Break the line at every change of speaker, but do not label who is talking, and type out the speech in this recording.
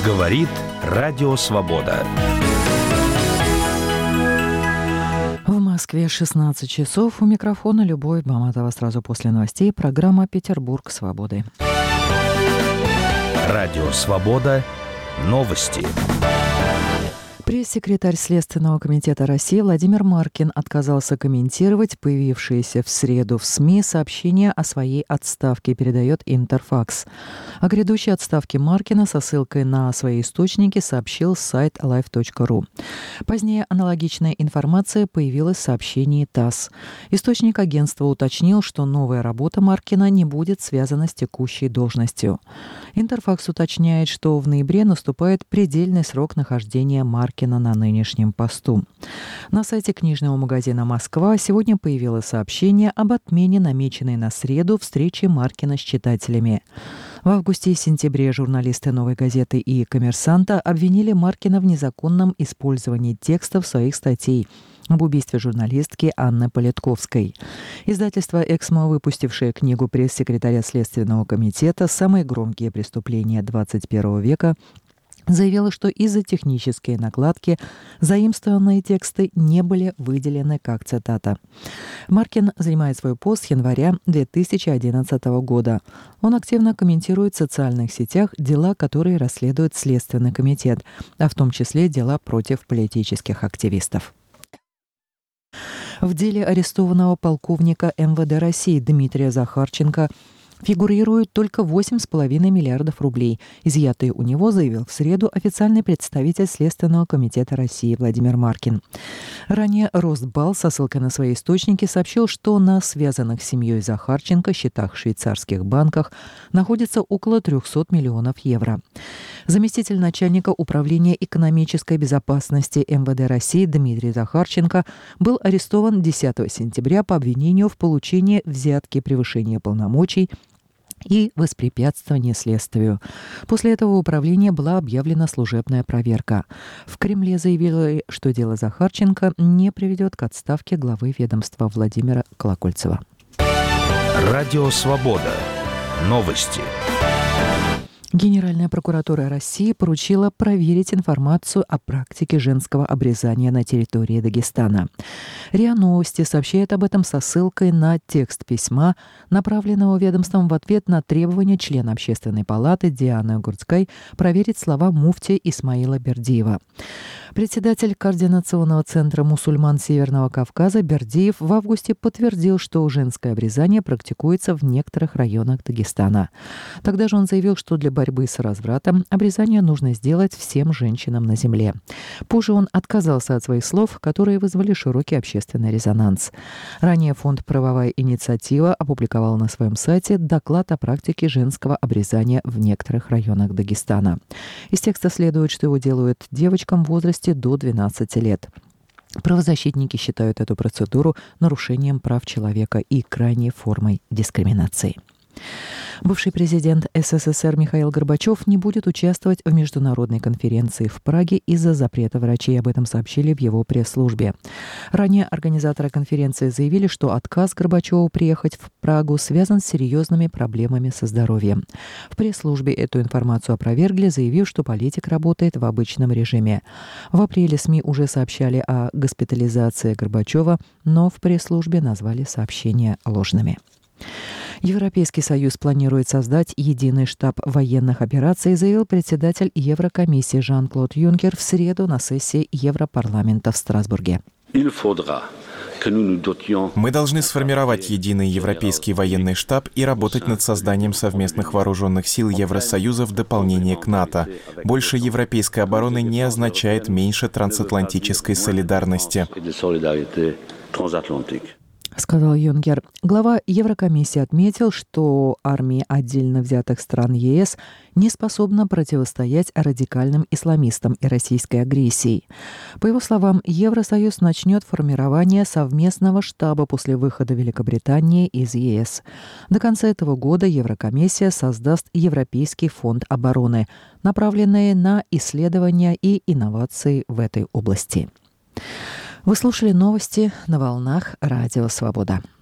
Говорит Радио Свобода.
В Москве 16 часов. У микрофона Любовь Баматова. Сразу после новостей программа «Петербург свободы».
Радио Свобода. Новости.
Пресс-секретарь Следственного комитета России Владимир Маркин отказался комментировать появившиеся в среду в СМИ сообщения о своей отставке, передает Интерфакс. О грядущей отставке Маркина со ссылкой на свои источники сообщил сайт live.ru. Позднее аналогичная информация появилась в сообщении ТАСС. Источник агентства уточнил, что новая работа Маркина не будет связана с текущей должностью. Интерфакс уточняет, что в ноябре наступает предельный срок нахождения Маркина на нынешнем посту. На сайте книжного магазина «Москва» сегодня появилось сообщение об отмене намеченной на среду встречи Маркина с читателями. В августе и сентябре журналисты «Новой газеты» и «Коммерсанта» обвинили Маркина в незаконном использовании текстов своих статей об убийстве журналистки Анны Политковской. Издательство «Эксмо», выпустившее книгу пресс-секретаря Следственного комитета «Самые громкие преступления 21 века», заявила, что из-за технической накладки заимствованные тексты не были выделены как цитата. Маркин занимает свой пост с января 2011 года. Он активно комментирует в социальных сетях дела, которые расследует Следственный комитет, а в том числе дела против политических активистов. В деле арестованного полковника МВД России Дмитрия Захарченко фигурируют только 8,5 миллиардов рублей. Изъятые у него, заявил в среду официальный представитель Следственного комитета России Владимир Маркин. Ранее Росбалл со ссылкой на свои источники сообщил, что на связанных с семьей Захарченко счетах в швейцарских банках находится около 300 миллионов евро. Заместитель начальника управления экономической безопасности МВД России Дмитрий Захарченко был арестован 10 сентября по обвинению в получении взятки, превышения полномочий и воспрепятствование следствию. После этого в управлении была объявлена служебная проверка. В Кремле заявили, что дело Захарченко не приведет к отставке главы ведомства Владимира Колокольцева.
Радио Свобода. Новости.
Генеральная прокуратура России поручила проверить информацию о практике женского обрезания на территории Дагестана. РИА Новости сообщает об этом со ссылкой на текст письма, направленного ведомством в ответ на требования члена Общественной палаты Дианы Гурцкой проверить слова муфтия Исмаила Бердиева. Председатель Координационного центра мусульман Северного Кавказа Бердиев в августе подтвердил, что женское обрезание практикуется в некоторых районах Дагестана. Тогда же он заявил, что для борьбы с развратом обрезание нужно сделать всем женщинам на земле. Позже он отказался от своих слов, которые вызвали широкий общественный резонанс. Ранее фонд «Правовая инициатива» опубликовал на своем сайте доклад о практике женского обрезания в некоторых районах Дагестана. Из текста следует, что его делают девочкам в возрасте до 12 лет. Правозащитники считают эту процедуру нарушением прав человека и крайней формой дискриминации. Бывший президент СССР Михаил Горбачев не будет участвовать в международной конференции в Праге из-за запрета врачей. Об этом сообщили в его пресс-службе. Ранее организаторы конференции заявили, что отказ Горбачева приехать в Прагу связан с серьезными проблемами со здоровьем. В пресс-службе эту информацию опровергли, заявив, что политик работает в обычном режиме. В апреле СМИ уже сообщали о госпитализации Горбачева, но в пресс-службе назвали сообщения ложными. Европейский Союз планирует создать единый штаб военных операций, заявил председатель Еврокомиссии Жан-Клод Юнкер в среду на сессии Европарламента в Страсбурге.
Мы должны сформировать единый европейский военный штаб и работать над созданием совместных вооруженных сил Евросоюза в дополнение к НАТО. Больше европейской обороны не означает меньше трансатлантической солидарности,
сказал Юнкер. Глава Еврокомиссии отметил, что армии отдельно взятых стран ЕС не способна противостоять радикальным исламистам и российской агрессии. По его словам, Евросоюз начнет формирование совместного штаба после выхода Великобритании из ЕС. До конца этого года Еврокомиссия создаст Европейский фонд обороны, направленный на исследования и инновации в этой области. Вы слушали новости на волнах Радио Свобода.